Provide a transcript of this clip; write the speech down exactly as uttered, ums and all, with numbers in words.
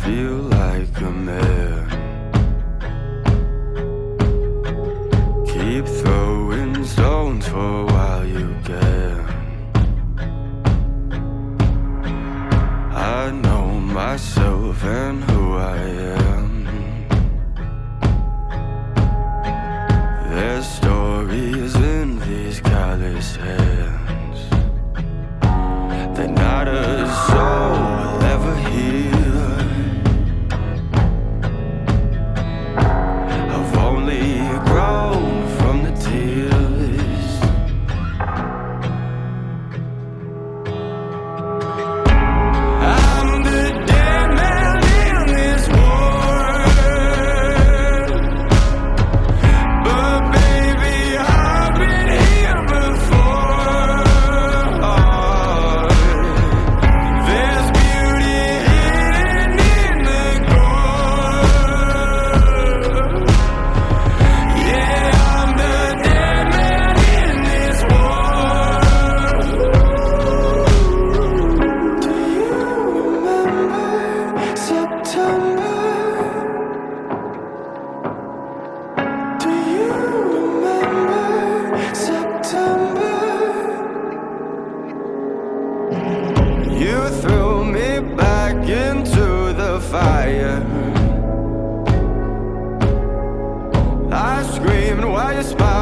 feel like a man. Keep throwing stones for a while you can. I know myself and who I am. There's stories in these callous hands that not a soul will ever hear. I've only grown from the tears. I'm the dead man in this world, but baby, I've been here before. There's beauty hidden in the gore. Yeah, I'm the dead man in this world. Do you remember September? Do you remember September? You threw me back into the fire. I screamed while you spied.